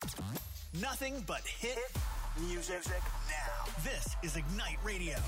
Nothing but hit music now. This is Ignite Radio.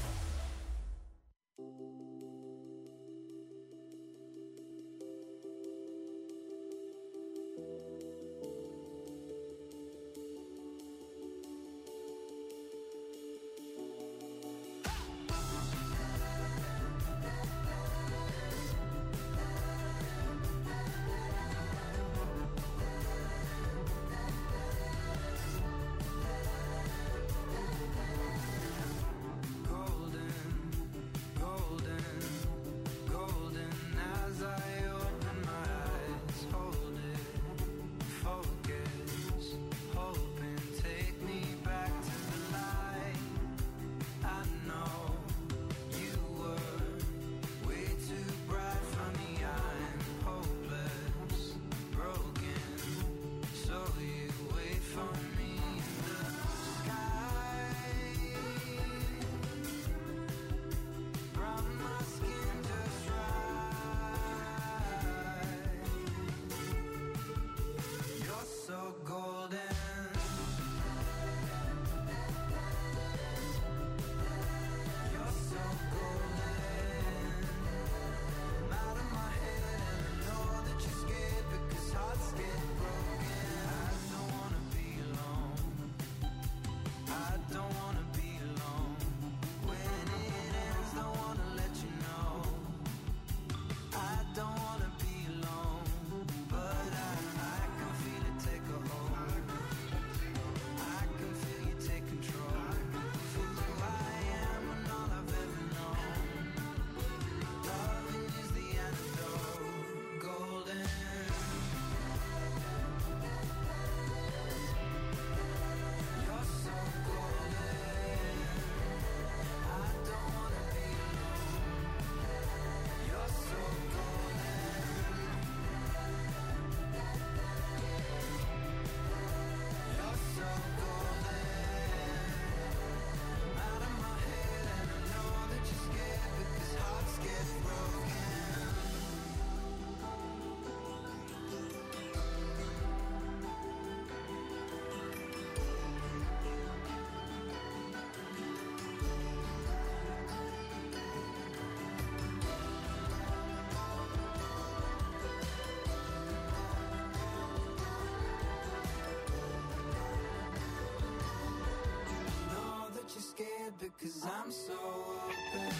Cause I'm so open.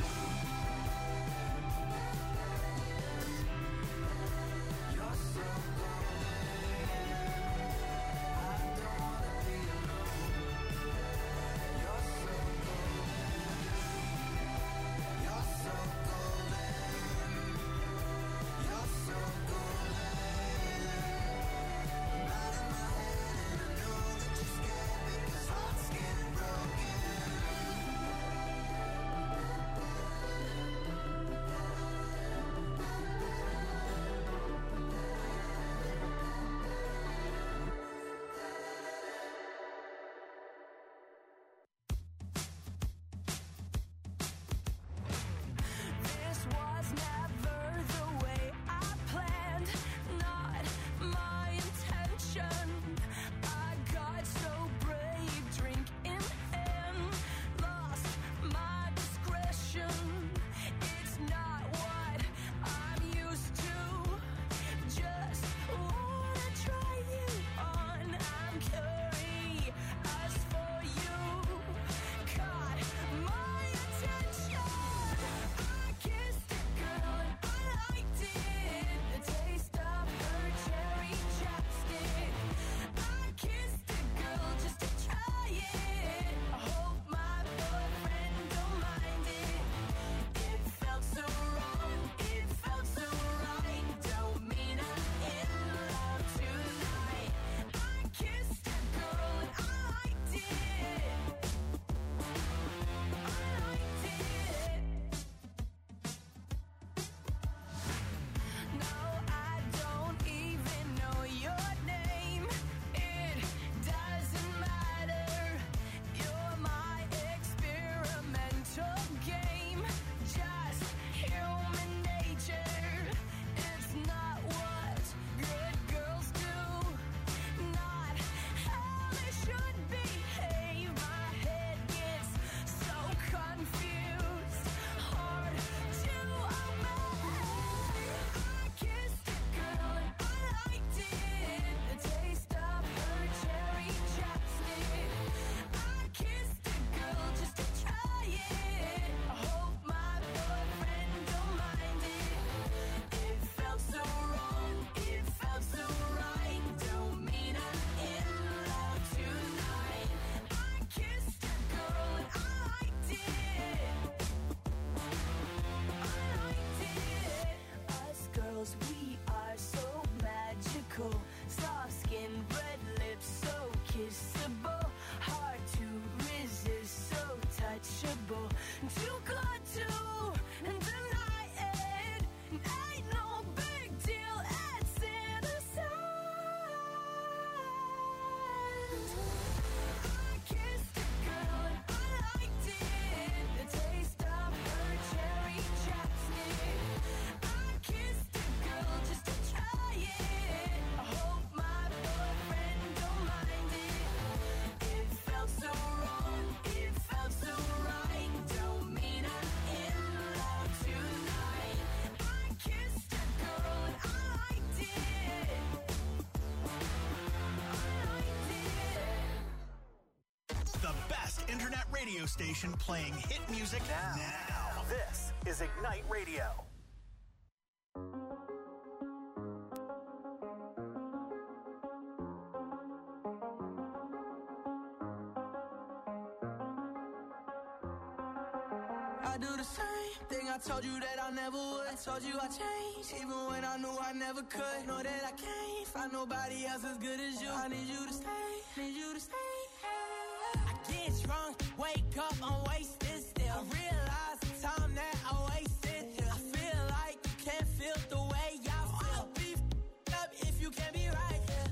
You're so golden. I don't wanna be alone. You're so golden. You're so golden. You're so golden. I'm out of my head and I know that you're scared because hearts get broken. radio station playing hit music now. This is Ignite Radio. I do the same thing I told you that I never would. I told you I changed, even when I knew I never could. Know that I can't find nobody else as good as you. I need you to stay, need you to stay. I get drunk, wake up, I'm wasted still. I realize the time that I wasted here. I feel like you can't feel the way I feel. I'll be f***ed up if you can't be right here.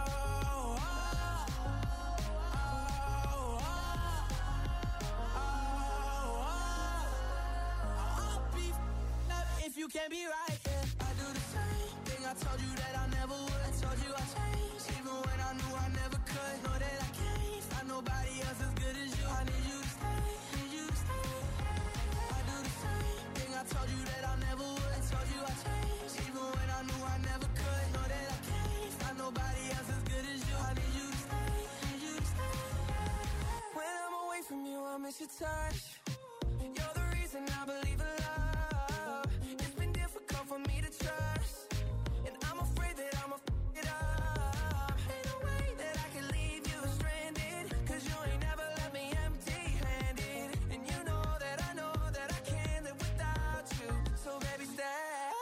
If you can't be right, yeah. I do the same thing I told you that I never would. I told you I changed, even when I knew I never could. Know that I can't find nobody else as good as you. I need you to stay, need you to stay. I do the same thing I told you that I never would. I told you I changed, even when I knew I never could. Know that I can't find nobody else as good as you. I need you to stay, need you to stay. When I'm away from you, I miss your touch. You're the reason I believe in love. For me to trust, and I'm afraid that I'ma f*** it up. Ain't no way that I can leave you stranded, cause you ain't never left me empty-handed. And you know that I can't live without you. So baby, stay.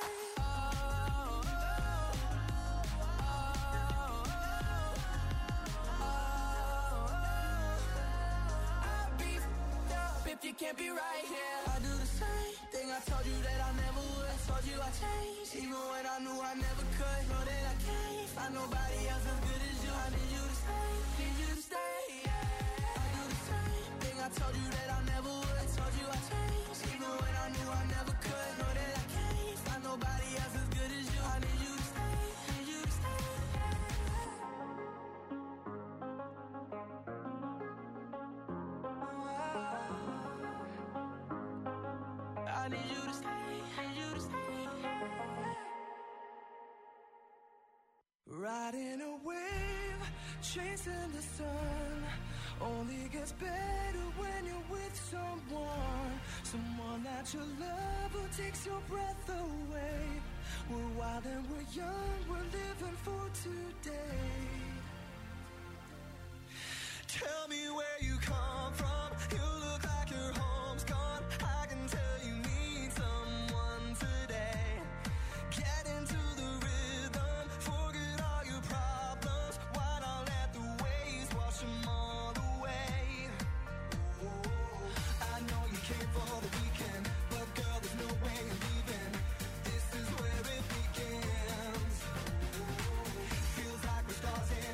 I'll be f***ed up if you can't be right here. I do the same thing I told you that I never would. I told you I changed, even when I knew I never could. Know that I can't find nobody else as good as you. I need you to stay, need you to stay. I do the same thing I told you that I never would. I told you I changed, even when I knew I never could. Know that I can't find nobody else as good as you. I need you to stay, need you to stay. I need you to stay, need you to stay. Riding a wave, chasing the sun. Only gets better when you're with someone that you love who takes your breath away. We're wild and we're young, we're living for today. Tell me where you come from. You look like your home's gone. I can tell you need someone today. Get into the rhythm, forget all your problems. Why not let the waves wash them all away? I know you came for the weekend, but girl, there's no way you're leaving. This is where it begins. Feels like we're stars in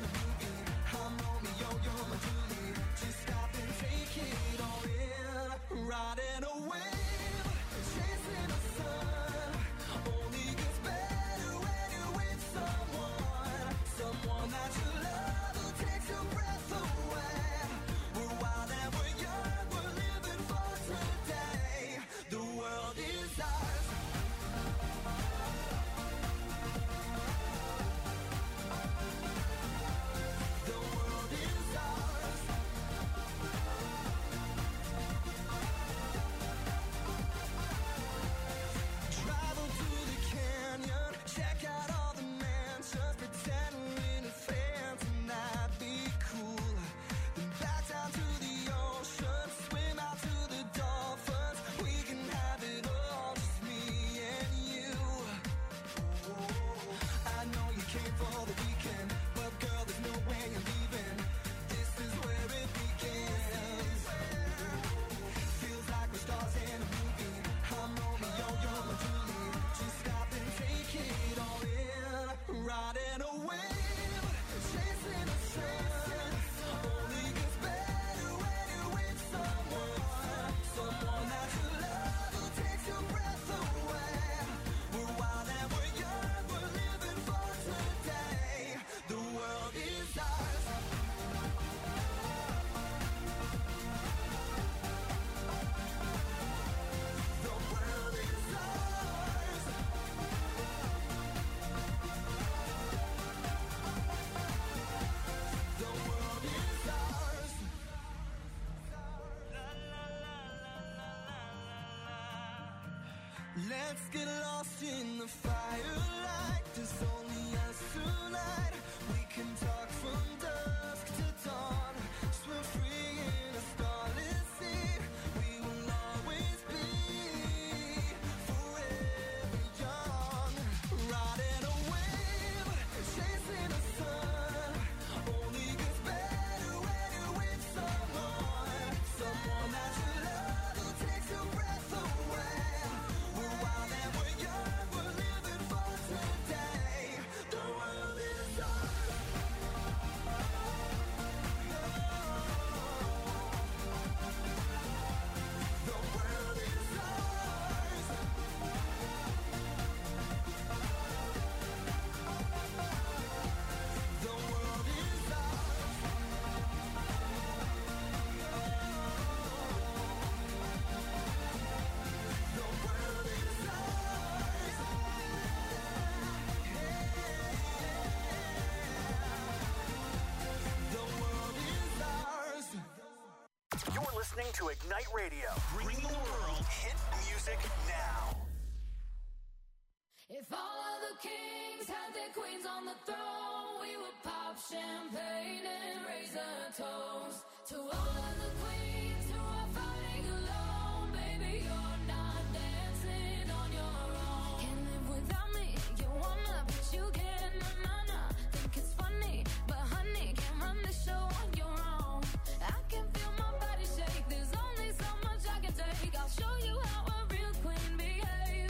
Let's get lost in the firelight. There's only us tonight. We can talk from dusk to dawn. Swim free in a starless sea. We will always be forever young. Riding a wave, chasing the sun. Only gets better when you're with someone. Someone that you love who takes your breath away. We're wild and we're young, we're living for today. The world is ours. The world is ours. The world is ours. The world is ours. The world is ours. You're listening to Ignite Radio, bringing the world hit music now. If all of the kings had their queens on the throne, we would pop champagne and raise a toast to all of the queens who are fighting alone. Baby, you're not dancing on your own. Can't live without me, you wanna, but you can't. Na. Think it's funny, but honey, can't run the show on your own. I can feel my body shake, there's only so much I can take. I'll show you how a real queen behaves.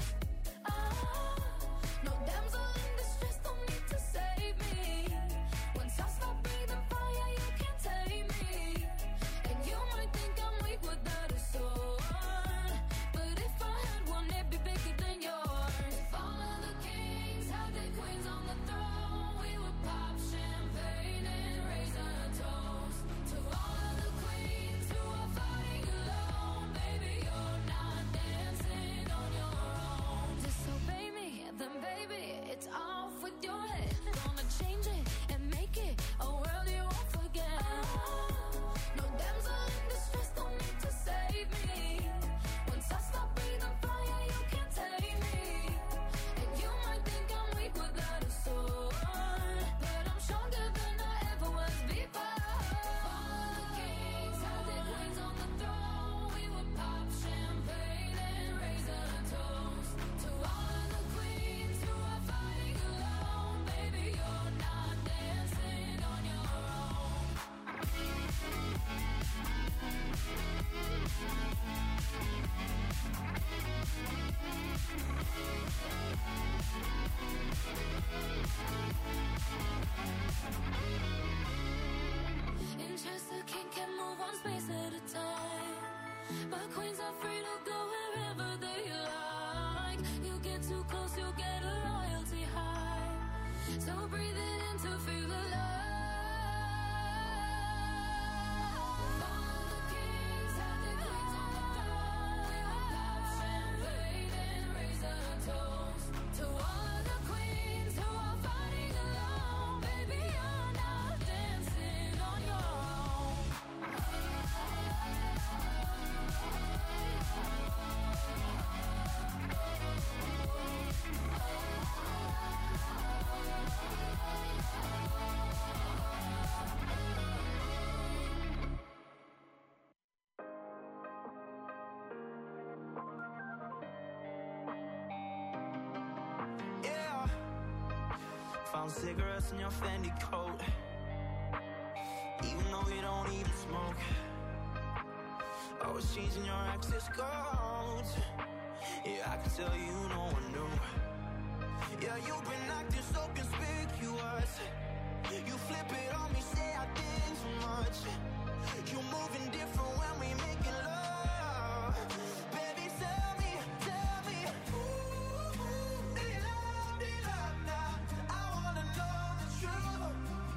No damsel in distress, don't need to save me. Once I stop breathing fire, you can't tame me. And you might think I'm weak without a sword, but if I had one, it'd be bigger than yours. If all of the kings had their queens on the throne, we would pop champagne and raise a toast to all of the queens who are fighting alone. Baby, you're not dancing on your own. Disobey me, then baby, it's off with your head. Gonna change it and make it a world you won't forget. No damsel in distress, don't need to save me. Once I stop breathing fire, you can't tame me. And you might think I'm weak without a sword, but I'm stronger than I ever was before. All the kings had their queens on the throne. We would pop champagne and raise a toast to all of the queens who are fighting alone. Baby, you're not dancing on your own. In Chester, king can move one space at a time, but queens are free to go wherever they like. You get too close, you'll get a royalty high. So breathe it in to feel alive. All the kings had their queens on the throne. We would pop champagne and raise a toast to all of the queens who are fighting alone. Baby, you're not dancing on your own. Yeah. Found cigarettes in your Fendi coat, even though you don't even smoke. Always changing your access codes. Yeah, I can tell you no one knew. Yeah, you've been acting so conspicuous. You flip it on me, say I did too much. You moving different when we making love. Baby, tell me, ooh, they love now. I wanna know the truth.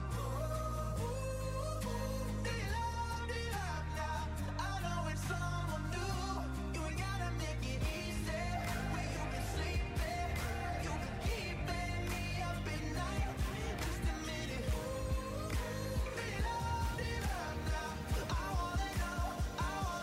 Ooh, they love now. I know it's someone new. You ain't gotta make it easy. Where you can sleep it, you can keep it me up at night. Just admit it. Ooh, they love now. I wanna know.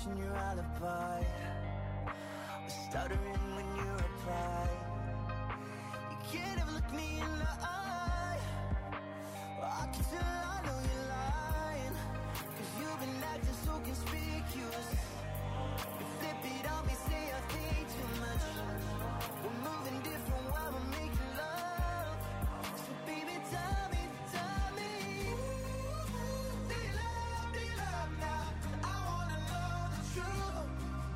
question your alibi. Was stuttering when you reply. You can't ever look me in the eye. I can tell I know you're lying, 'cause you've been acting so conspicuous. You flip it on me, say I think too much. We're moving different while we're making love. So baby, tell me, do you love now? I wanna know the truth.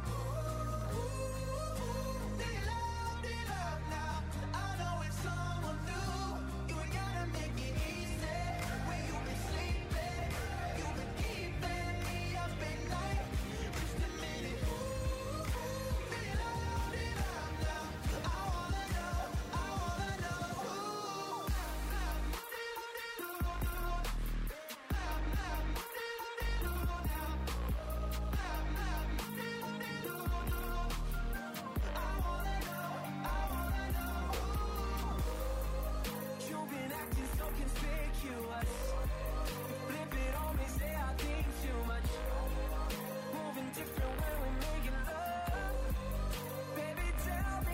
Do you love now? I know it's someone new. You ain't gotta make it easy. Where you been sleeping? You've been keeping me up at night. Just a minute. Do you love now? I wanna know. You've been acting so conspicuous. Flip it on me, say I think too much. Moving different when we're making love. Baby, tell me.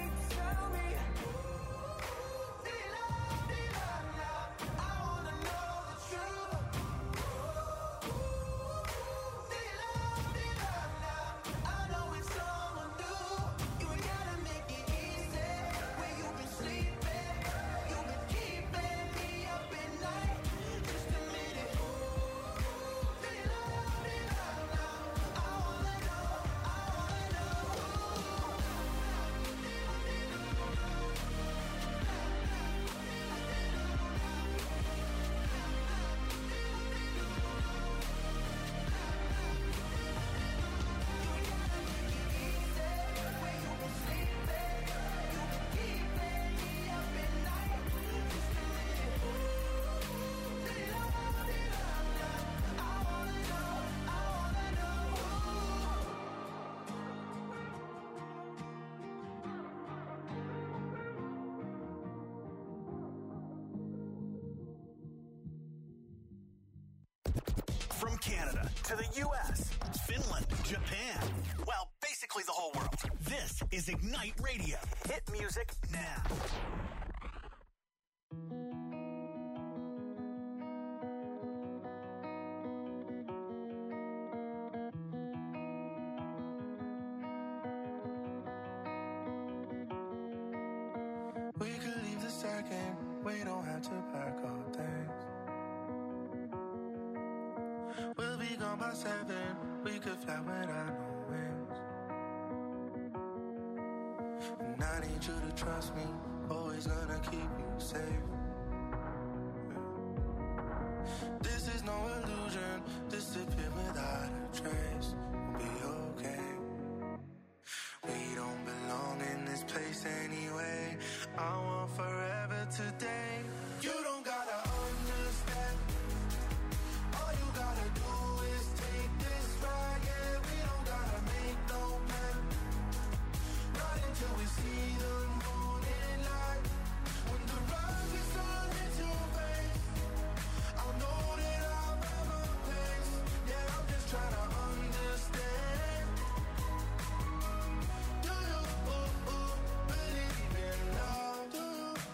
Do you love now? I wanna know the truth. Do you love now? I know it's someone new. You ain't gotta make it easy. Where you been sleeping? You've been keeping me up at night. Just a minute. Do you love now? I wanna know. Where you been sleeping? You've been keeping me up at night. Just a minute. Do you love now? I wanna know. From Canada to the U.S., Finland, Japan, well, basically the whole world. This is Ignite Radio. Hit music now. We could leave the second, we don't have to pack our things. We'll be gone by 7, we could fly without no wings. And I need you to trust me, always gonna keep you safe. This is no illusion, disappear without a trace. We'll be okay. We don't belong in this place anyway. I want forever today. You don't gotta understand. All you gotta do is take this ride. Yeah, we don't gotta make no plan. Not until we see the morning light. When the rise is on into face, I'll know that I'll have a place. Yeah, I'm just trying to understand. Do you believe in love? Do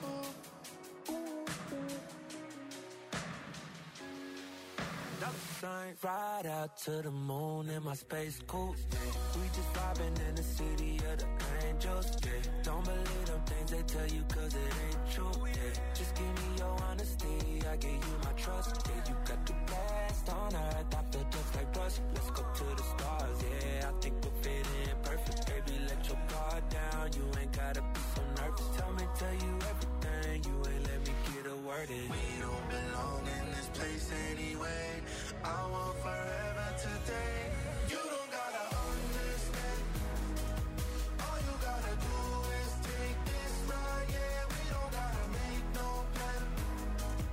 Sign right out to the moon in my space coupe. We just vibing in the city of the angels. Yeah. Don't believe them things they tell you 'cause it ain't true. Yeah. Just give me your honesty, I give you my trust. Yeah, you got the best on earth, I feel just like rust. Let's go to the stars, yeah, I think we'll fit in perfect. Baby, let your guard down, you ain't gotta be so nervous. Tell you everything, you ain't let me get a word in. we don't belong in this place anyway. I want forever today. You don't gotta understand. All you gotta do is take this ride. Yeah, we don't gotta make no plan.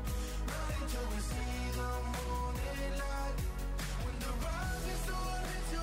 Not until we see the morning light. When the rise is on into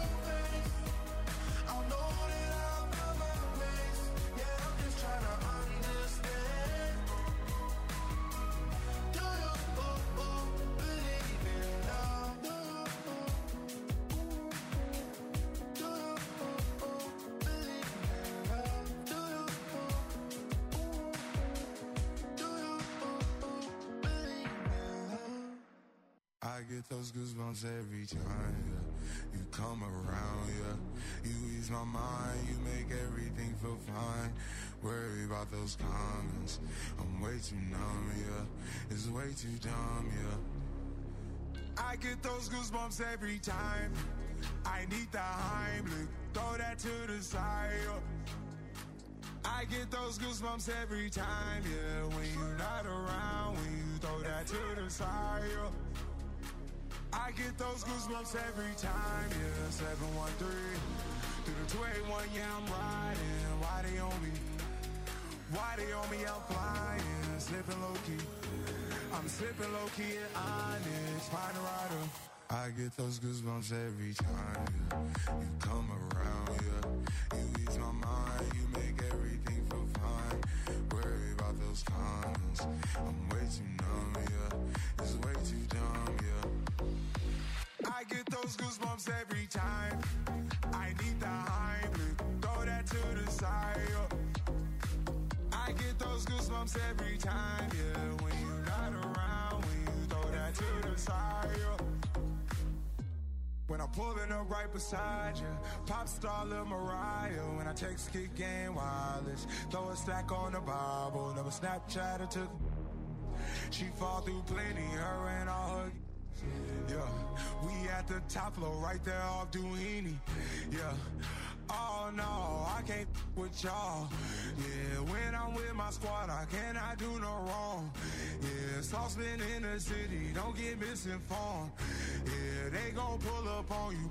get those goosebumps every time, yeah. You come around, yeah. You ease my mind, you make everything feel fine. Worry about those comments, I'm way too numb, yeah. It's way too dumb, yeah. I get those goosebumps every time. I need the Heimlich, throw that to the side, yeah. I get those goosebumps every time, yeah. When you're not around, when you throw that to the side, yeah. I get those goosebumps every time, yeah. 713 through the 281, yeah, I'm riding. Why they on me? Why they on me? I'm flying, slipping low key. I'm slipping low key at Onyx, find a rider. I get those goosebumps every time, yeah. You come around, yeah. You ease my mind, you make everything feel fine. Worry about those comments, I'm way too numb, yeah. It's way too dumb, yeah. I get those goosebumps every time. I need the Heimlich, throw that to the side, yeah. I get those goosebumps every time, yeah. When you're not around, when you throw that to the side, yeah. When I'm pulling up right beside you, pop star Lil Mariah. When I text Kick Game Wireless, throw a stack on the Bible. Never Snapchat or took. She fall through plenty, her and all her. Yeah, we at the top floor, right there off Duini. Yeah. Oh no, I can't with y'all. Yeah, when I'm with my squad, I cannot do no wrong. Yeah, saucepan in the city, don't get misinformed. Yeah, they gon' pull up on you.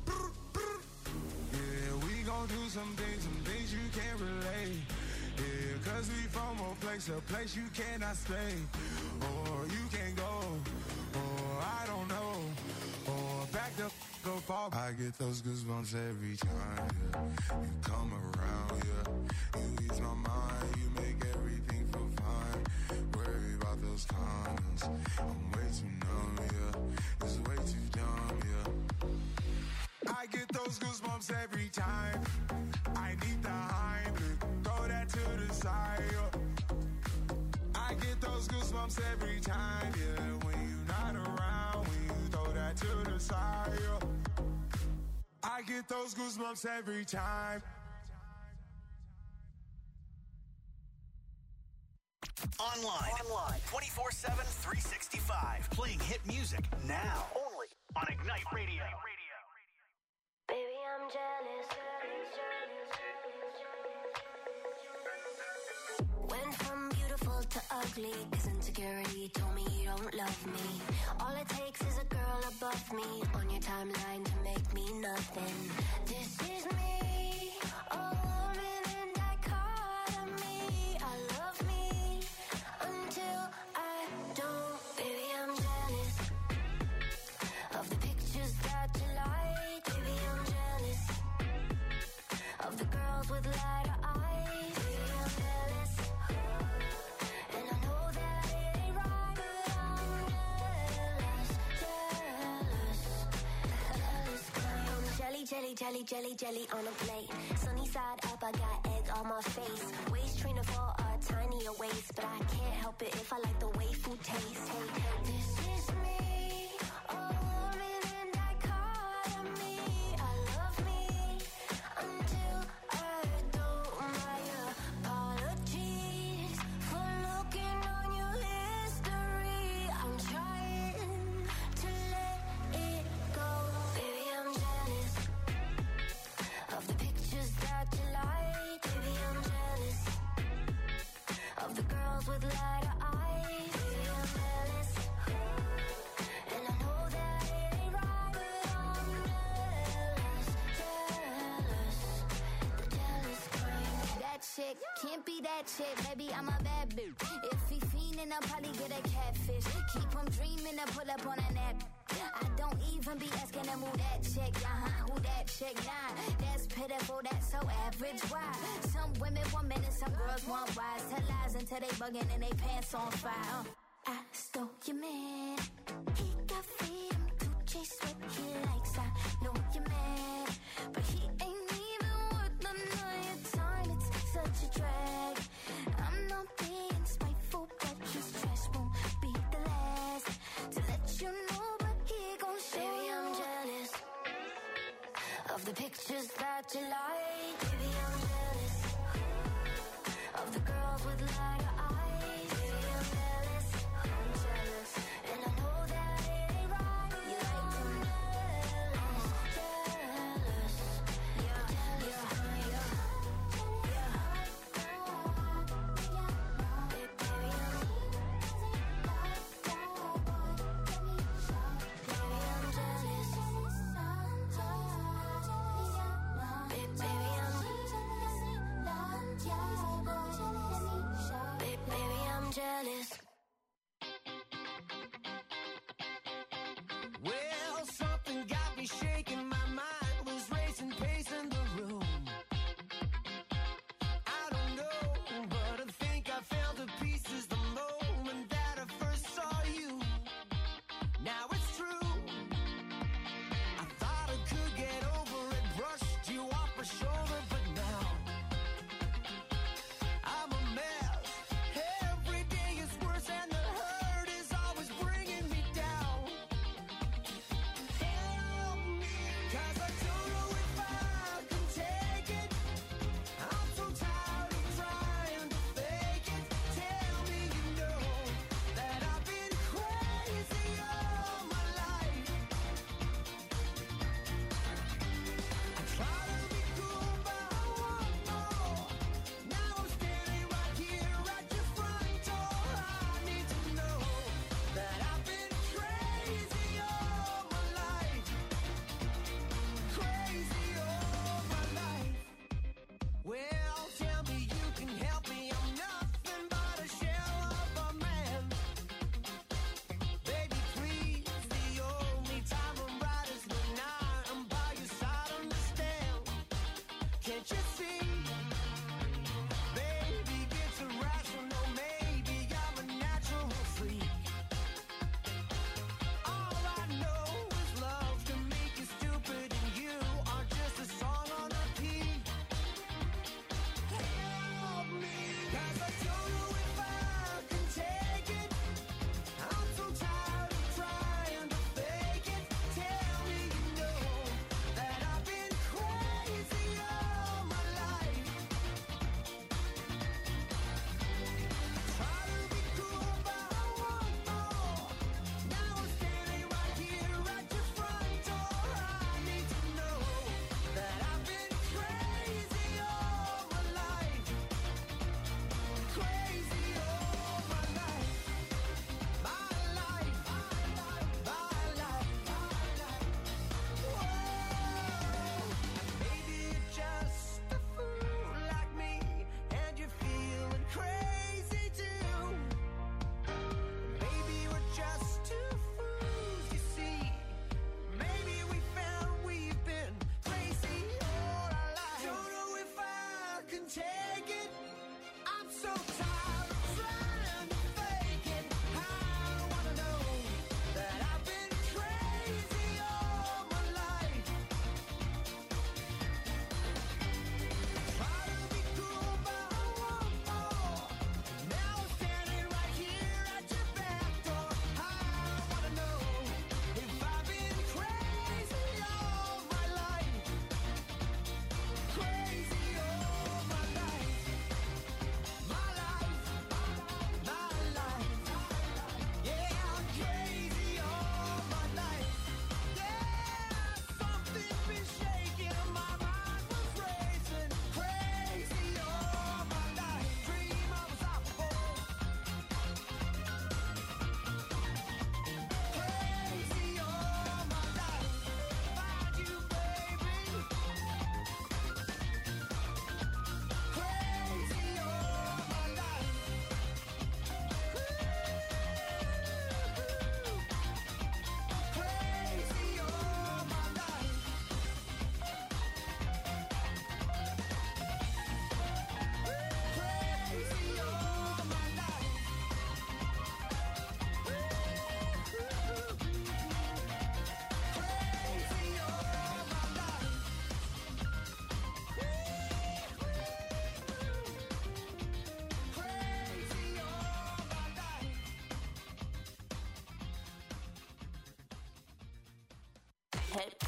Yeah, we gon' do some things you can't relate. Yeah, cause we from a place you cannot stay. Or you can't go, or I don't know. Or back the up off. I get those goosebumps every time, yeah. You come around, yeah. You ease my mind, you make everything feel fine. Worry about those comments, I'm way too numb, yeah. It's way too dumb, yeah. I get those goosebumps every time. I need the Heimlich, throw that to the side, yeah. I get those goosebumps every time, yeah. When you're not around, when you throw that to the side, yeah. I get those goosebumps every time. Online. 24/7, 365. Playing hit music now. Only on Ignite Radio. Baby, I'm jealous. Went from beautiful to ugly, 'cause insecurity told me you don't love me. All it takes is a girl above me on your timeline to make me nothing. This is me, a woman in dichotomy. I love me until I don't. Baby, I'm jealous of the pictures that you like. Baby, I'm jealous of the girls with lighter eyes. Baby, I'm jealous. And I know that it ain't right, but I'm jealous. Jelly on a plate. Sunny side up, I got egg on my face. Waist trainer for a tinier waist, but I can't help it if I like the way food tastes. Hey, this is me, a woman in dichotomy. I love me until I don't. My apologies for looking on your history. I'm trying to let it go. Baby, I'm jealous of the pictures that you like. Baby, I'm jealous of the girls with lighter eyes. Baby, I'm jealous. And I know that it ain't right, but I'm jealous. The jealous kind. That chick can't be that chick, baby, I'm a bad bitch. If he fiendin', I'll probably get a catfish. Keep him dreamin' to pull up on a nap. I don't even be asking them who that chick, who that chick, nah. That's pitiful, that's so average, why? Some women want men and some girls want wise. Tell lies until they bugging and they pants on fire. I stole your man, he got freedom to chase what he likes. I know you're mad, but he ain't even worth the night time. It's such a drag. I'm not being spiteful, but his trash won't be the last to let you know. But he the pictures that you like. Baby, I'm jealous of the girls with lighter eyes. Baby, I'm jealous, and I know that it ain't right. You like them jealous, yeah. Baby, I'm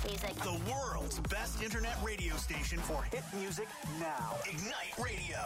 music. The world's best internet radio station for hit music now. Ignite Radio.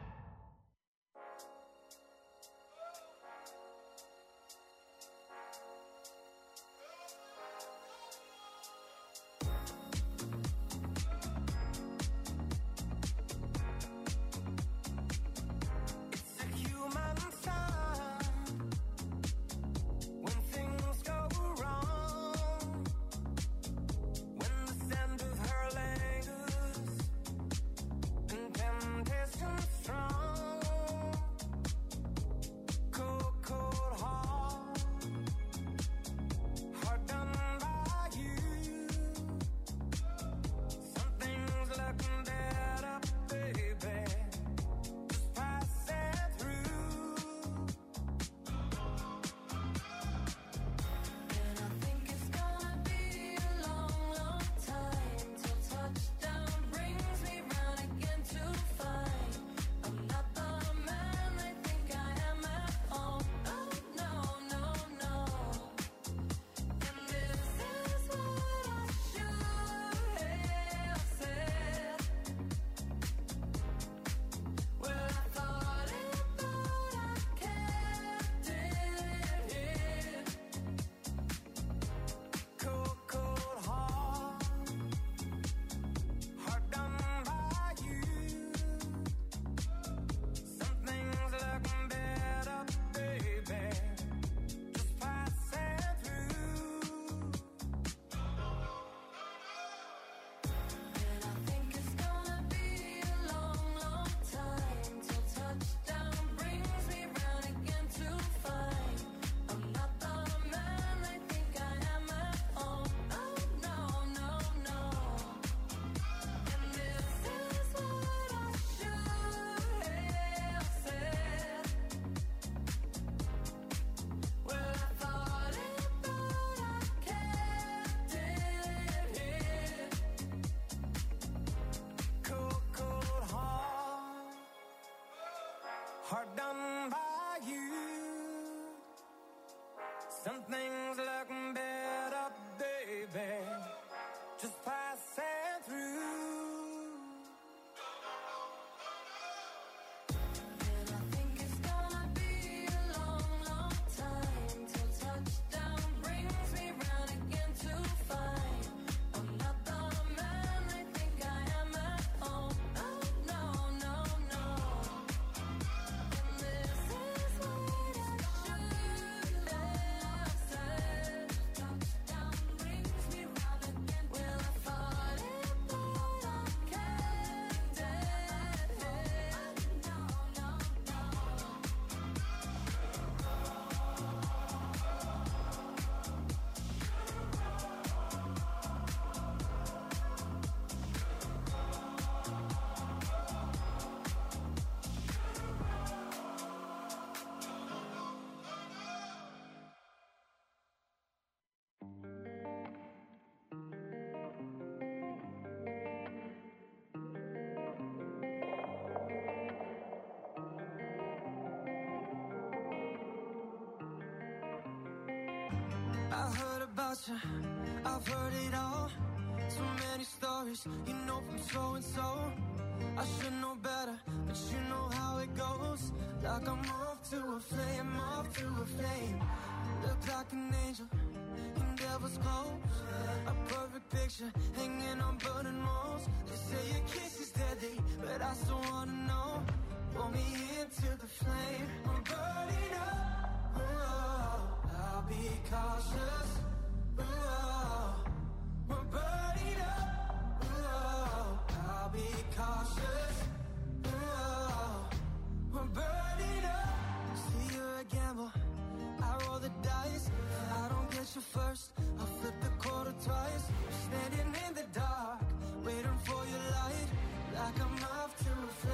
Hard done by you. Some things look better, baby, just passing through. I heard about you, I've heard it all. So many stories, you know, from so and so. I should know better, but you know how it goes. Like I'm off to a flame, off to a flame. Look like an angel in devil's clothes. A perfect picture hanging on burning walls. They say your kiss is deadly, but I still wanna know. Pull me into the flame, I'm burning up. Oh, I'll be cautious. Oh, we're burning up. Oh, I'll be cautious. Oh, we're burning up. See, you're a gamble. I roll the dice. I don't get you first. I'll flip the quarter twice. Standing in the dark, waiting for your light. Like I'm off to a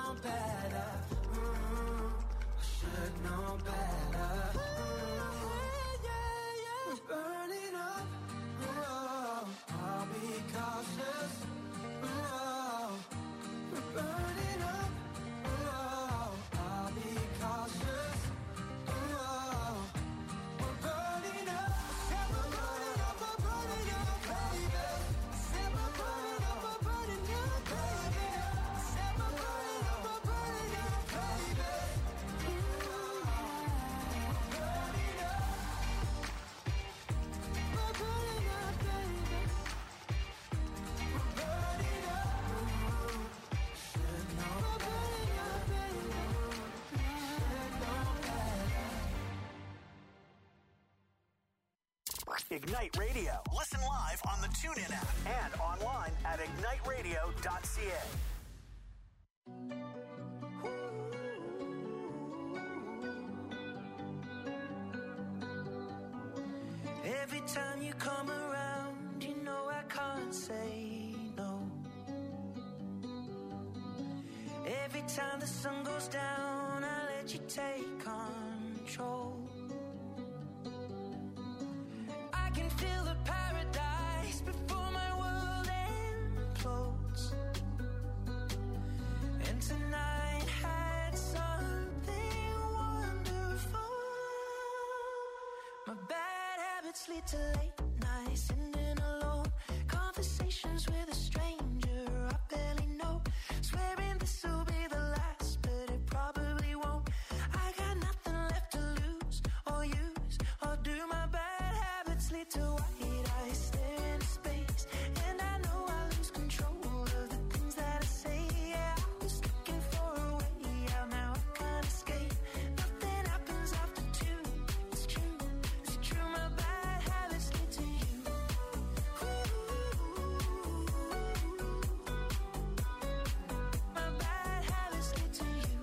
know better. I should know better. We're burning up. I'll be cautious. We're burning up. I'll be cautious. We're burning up. Said we're burning up, baby. Said we're burning up, baby. Said we're burning up, baby. We're burning up. We're burning up, baby. We're burning up. Should know. We're burning up, baby. Should know better. Ignite Radio. Listen live on the TuneIn app and online at igniteradio.ca. Every time you come around, you know I can't say no. Every time the sun goes down, I let you take control. I can feel the paradise before my world implodes. And tonight had something wonderful. My bad habits lead to late nights, sitting alone. Conversations with a stranger I barely know. Swearing this will be the last, but it probably won't. I got nothing left to lose or use, or do. My bad habits lead to white eyes stare into space, and I know I lose control of the things that I say. Yeah, I was looking for a way out, now I can't escape. Nothing happens after two. It's true, it's true. My bad habits lead to you. My bad habits lead to you.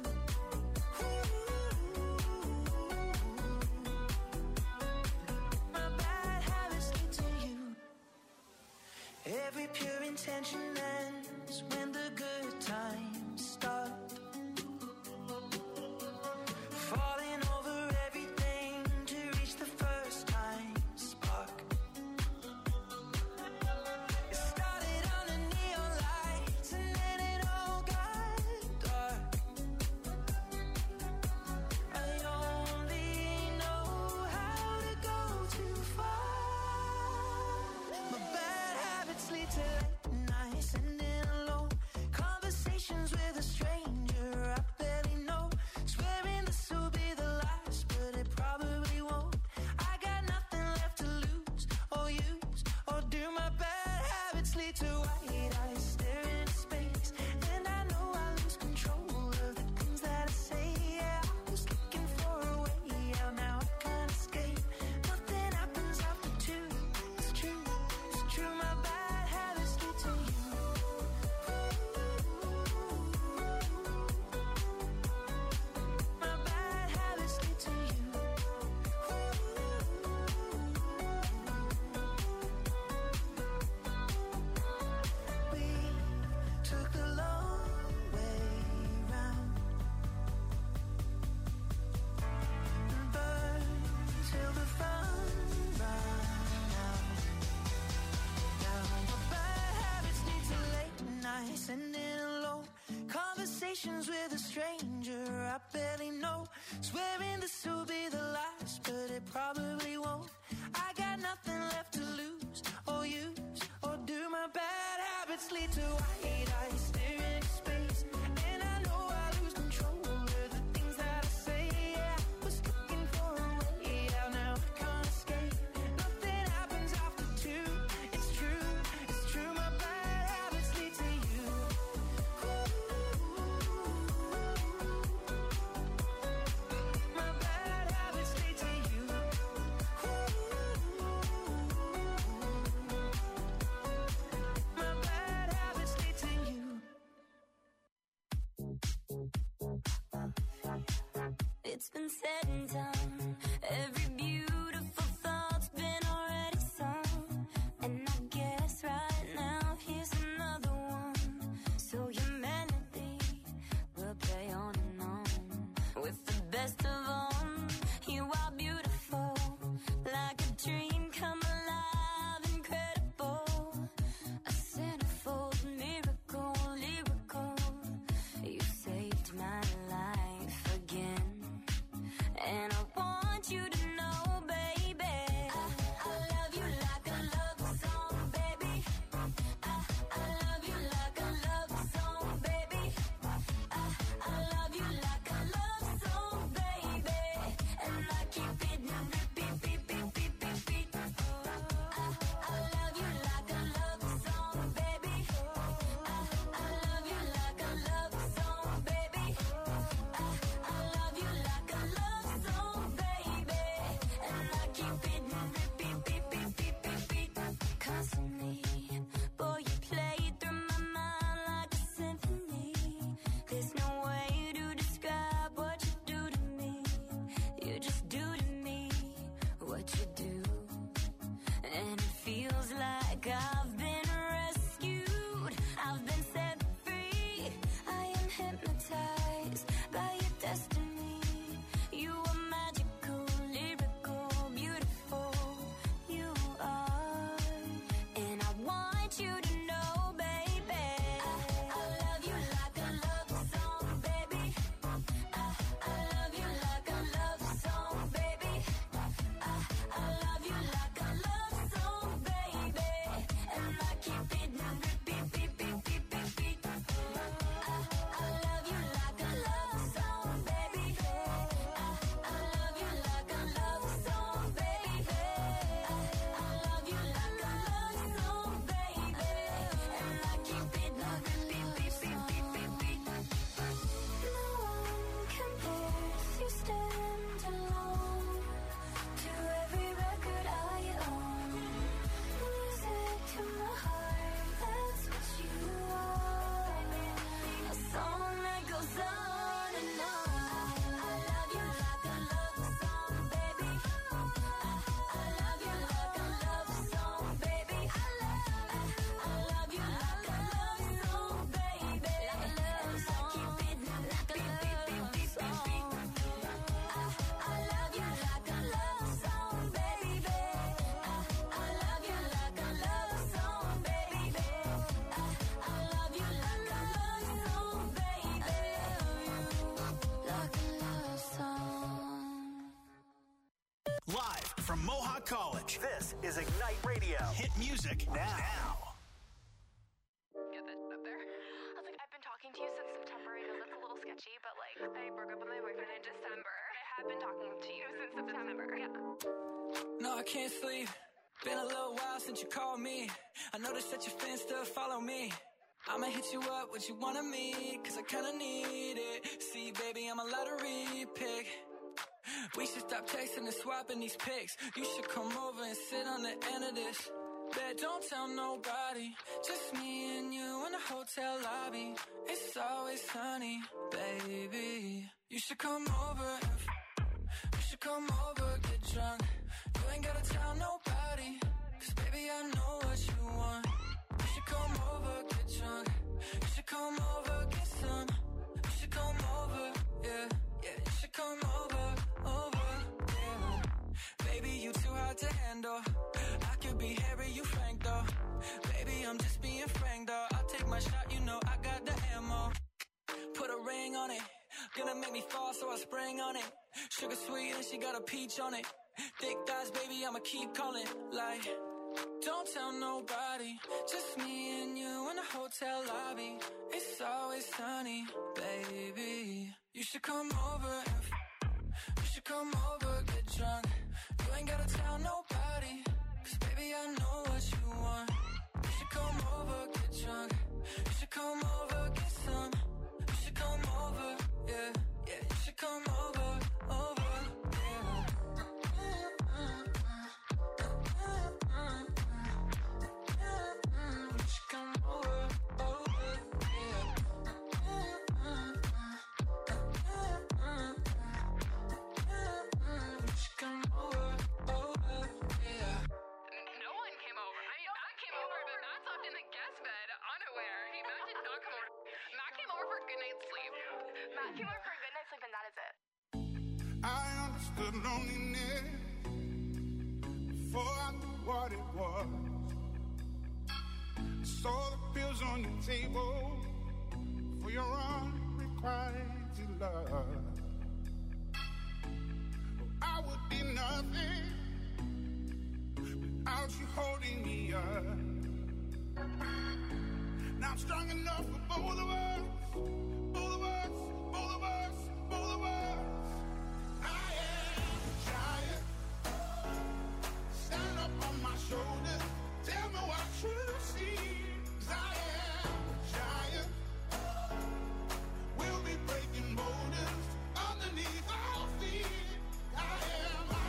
My bad habits lead to you. Every pure intention ends when the good times start. Falling over everything to reach the first time spark. It started on the neon lights and then it all got dark. I only know how to go too far. My bad habits lead to late nights, sitting alone. Conversations with a stranger I barely know. Swearing this will be the last, but it probably won't. I got nothing left to lose or use, or do. My bad habits lead to white eyes stare into space, and I know I lose control of the things that I say. Yeah, I was looking for a way out, now I can't escape. Nothing happens after two. It's true, it's true. My bad habits lead to you. My bad habits lead to you. We took the long way round and burned till the fun ran out. Now my bad habits lead to late nights, sitting alone. Conversations with a stranger I barely know. Swearing this will be the last, but it probably won't. I got nothing left to lose or use, or do. My bad habits lead to white eyes stare into space, and I know I lose control of the things that I say. Yeah, I was looking for a way out, now I can't escape. Nothing happens after two. It's true, it's true. My bad habits lead to you. My bad habits lead to you. My bad habits lead to you. It's been said and done. Every beautiful thought's been already sung. And I guess right now here's another one. So humanity will best of all, you are beautiful, like a dream come alive, incredible, a centerfold miracle, lyrical. You saved my life again, and I want you to know, baby, I love you like a love song, baby. I love you like a love song, baby. I love you like a love song, baby. And I keep it on repeat, beat, beat, beat, beat, beat. I love you like a love song, baby. I love you like a love song, baby. I love you like a love song, baby. And I keep it on repeat, beat, beat, beat, beat, beat. Constantly, boy, you play through my mind like a symphony. There's no way to describe what you do to me. You just do to me what you do, and it feels like I've been rescued. I've been set free. I am hypnotized by your destiny. You are magical, lyrical, beautiful. You are, and I want you to know, baby, I love you like a love song, baby. I love you like a love song, baby. I love you like a love song, baby. And I keep it on repeat, beat, beat, beat, beat, beat. I love you like a love song, baby. I love you like a love song, baby. I love you like a love song, baby. And I keep it on repeat, beat, beat, beat, beat, beat. No one compares, you stand alone to every record I own. Music to my heart, that's what you are. A song that goes on and on. I love you like a love song, baby. I love you like a love song, baby. I love you like a love song, baby. And I keep it like a love song. I love you like a love song, baby. I love you like a love song, baby. I love you like a love song, baby. Like a love song. Live from Mohawk College, this is Ignite Radio. Hit music now. Get that up there. I was like, I've been talking to you since September. I know that's a little sketchy, but like, I broke up with my boyfriend in December. I have been talking to you since September. Yeah. No, I can't sleep. Been a little while since you called me. I noticed that your fans still follow me. I'ma hit you up, what you want of me, cause I kinda need it. See, baby, I'm a lottery pick. We should stop texting and swapping these pics. You should come over and sit on the end of this. Bet don't tell nobody, just me and you in the hotel lobby. It's always sunny, baby. You should come over, you should come over, get drunk. You ain't gotta tell nobody, cause baby I know what you want. You should come over, get drunk. You should come over, get some. You should come over, yeah, yeah. You should come over, yeah. Baby, you too hard to handle. I could be Harry, you Frank though. Baby, I'm just being frank though. I'll take my shot, you know I got the ammo. Put a ring on it, gonna make me fall, so I spring on it. Sugar sweet and she got a peach on it. Thick thighs, baby, I'ma keep calling. Like, don't tell nobody, just me and you in the hotel lobby. It's always sunny, baby. You should come over, you should come over, get drunk. You ain't gotta tell nobody, cause baby I know what you want. You should come over, get drunk. You should come over, get some. You should come over, yeah, yeah. You should come over, yeah. You should come over, yeah. You should come over, yeah. No one came over. I mean, Matt came over, but Matt slept in the guest bed, unaware. Matt did not come over. Matt came over for a good night's sleep. Matt came over for a good night's sleep, and that is it. understood loneliness before I knew what it was. I saw the pills on your table for your unrequited love. I would be nothing without you holding me up. Now I'm strong enough for both of us, both of us, both of us, both of us. I am a giant. Stand up on my shoulders. Tell me what you see. 'Cause I am a giant. We'll be breaking boulders underneath our feet. I am a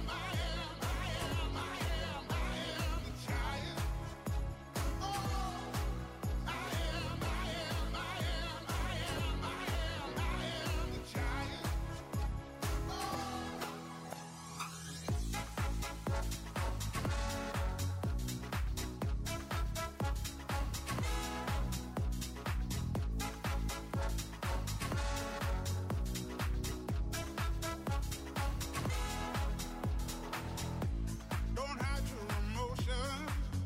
giant. Oh, I am a giant. Don't hide your emotion.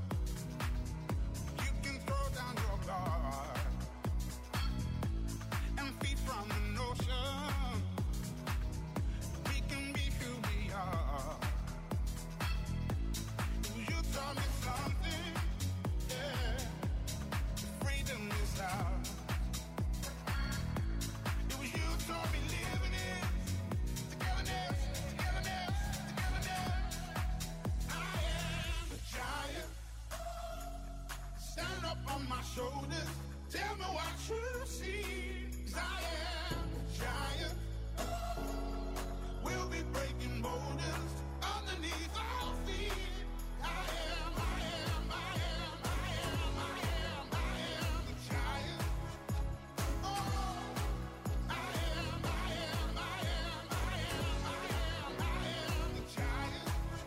You can throw down your guard and feed from the notion. We can be who we are. You taught me something, yeah. Freedom is ours. It was you taught me living it. Togetherness, togetherness, togetherness. I am a giant. Stand up on my shoulders. Tell me what you see. 'Cause I am a giant. We'll be breaking boulders underneath our feet. I am a giant. Oh, I am a giant.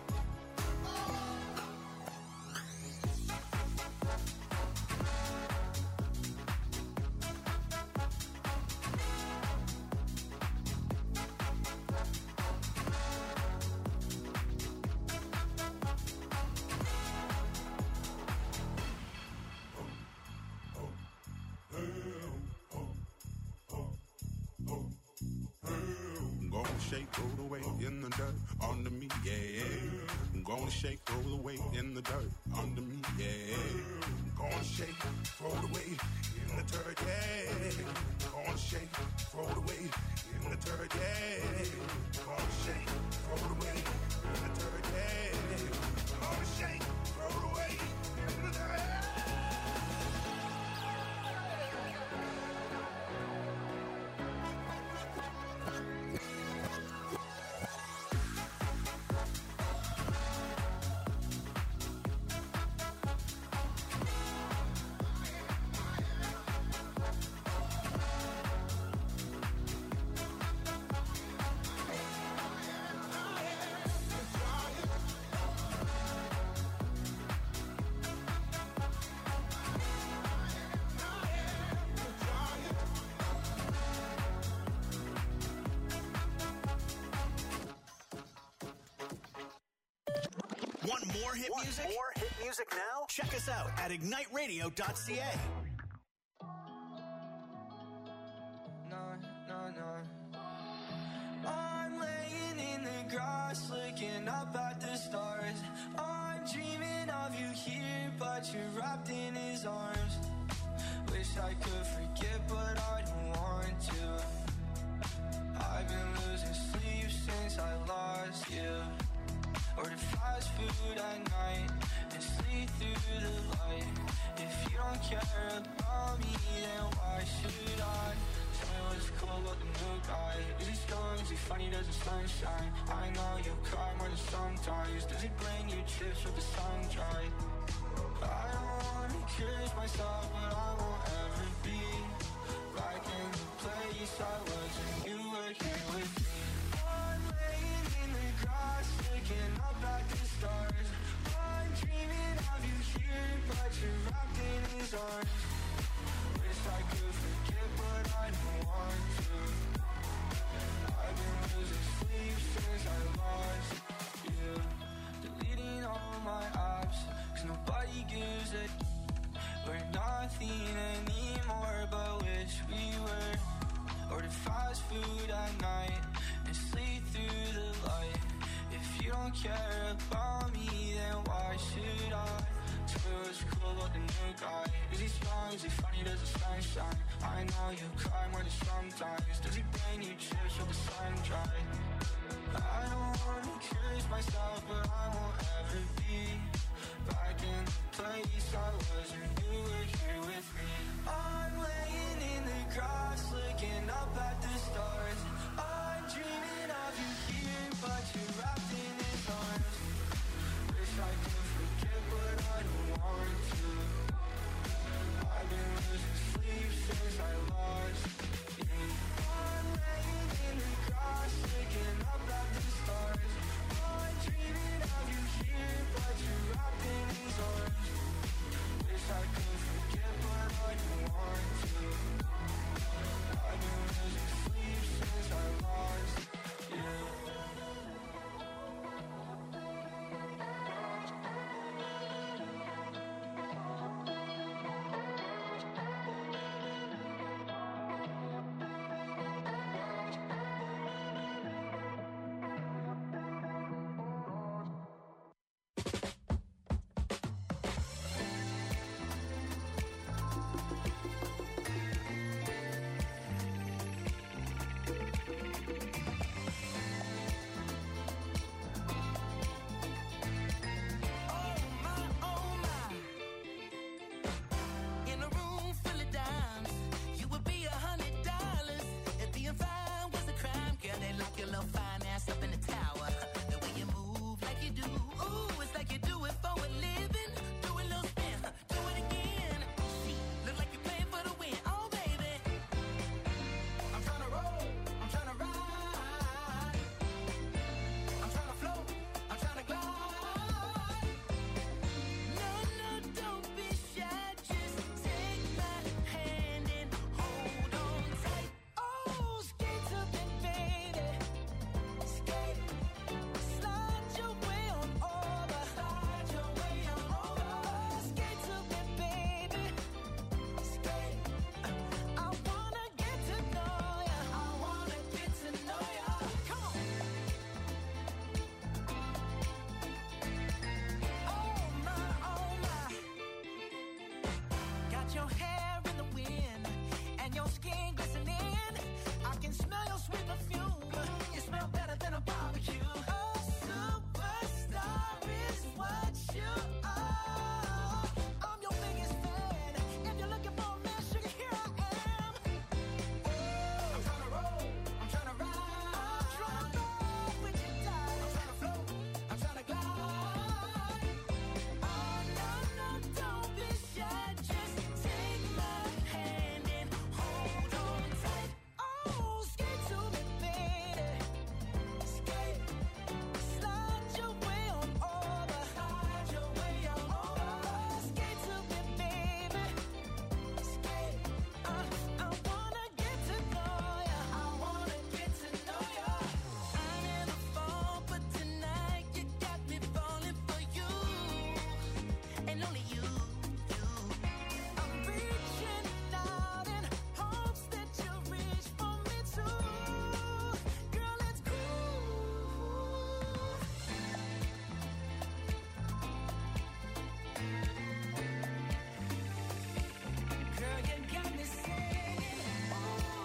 I'm gonna shake, roll away in the dirt under me, yeah. I'm gonna shake, roll away in the dirt under me, yeah. I'm gonna shake, throw it away in the dirt, yeah. I'm gonna shake, throw it away in the dirt, yeah. I'm gonna shake, throw it away in the dirt, yeah. I'm gonna shake, throw it away in the dirt. Want more hit music? More hit music now? Check us out at igniteradio.ca. I'm laying in the grass, looking up at the stars. I'm dreaming of you here, but you're wrapped in his arms. Wish I could forget, but I don't want to. I've been losing sleep since I lost you. Order fast food at night and sleep through the light. If you don't care about me, then why should I? Tell me what's cool about the new guy. Is he strong? Is he funny? Does the sunshine? I know you cry more than sometimes. Does he bring you trips with the sun dry? I don't wanna curse myself, but I won't ever be back in the place I was when you were here with me. I'm laying in the grass, looking up at the stars. I'm dreaming of you here, but you're wrapped in his arms. Wish I could forget, but I don't want to. I've been losing sleep since care about me, then why should I? Tell us cool about the new guy. Is he strong, is he funny, does the sun shine? I know you cry more than sometimes. Does he bring you chips with the sun dry? I don't wanna accuse myself, but I won't ever be back in the place I was when you were here with me. I'm laying in the grass, looking up at the stars. I'm dreaming of you here, but you're wrapped in his arms. Wish I could forget, but I don't want to. I've been losing sleep since I lost you. I'm laying in the grass, looking up at the stars. I'm dreaming of you here, but you're wrapped in his arms. Wish I could forget, but I don't want to. I've been losing sleep since I lost you. Your hair in the wind and your skin glistening. I can smell your sweet perfume. You smell better than a barbecue. A superstar is what you are. I'm your biggest fan. If you're looking for a man, sugar, here I am. I'm trying to roll, I'm trying to ride, I'm trying to roll with you, darling. I'm trying to float, I'm trying to glide. Oh no, no, don't be shy, just take my hand and hold on tight. Oh, skate to me, baby. Skate, slide your way on over. Slide your way on over. Skate to me, baby. Skate, I wanna get to know ya. I wanna get to know ya. I never fall, but tonight you got me falling for you, and only you. I'm reaching out in hopes that you reach for me too. Girl, it's cool. Girl, you got me singing. Oh,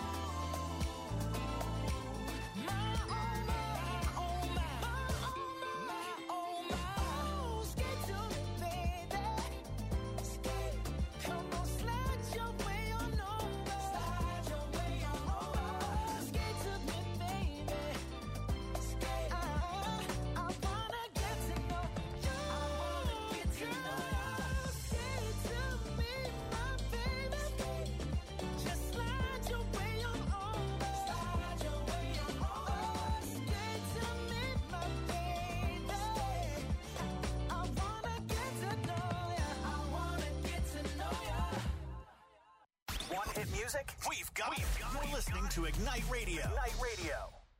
my, oh, my, oh, my, my, oh, my. Skate to me, baby. Skate, come on, slide your way on over. Slide your way on over. Skate to me, baby. Skate, I wanna get to know you. I wanna get to know you. Skate to me, my baby. Skate, just slide your way on over. Slide your way on over. Skate to me, my baby. I wanna get to know ya. I wanna get to know ya. Want hit music? We've got it. You're listening to Ignite Radio. Ignite Radio.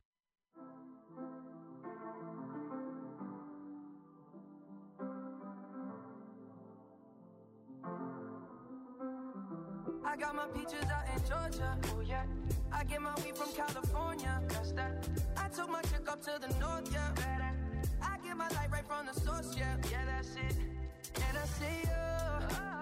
I got my peaches out in Georgia. Oh yeah. I get my weed from California. That's that. I took my chick up to the north, yeah. I get get my light right from the source, yeah. Yeah, that's it. And I see you.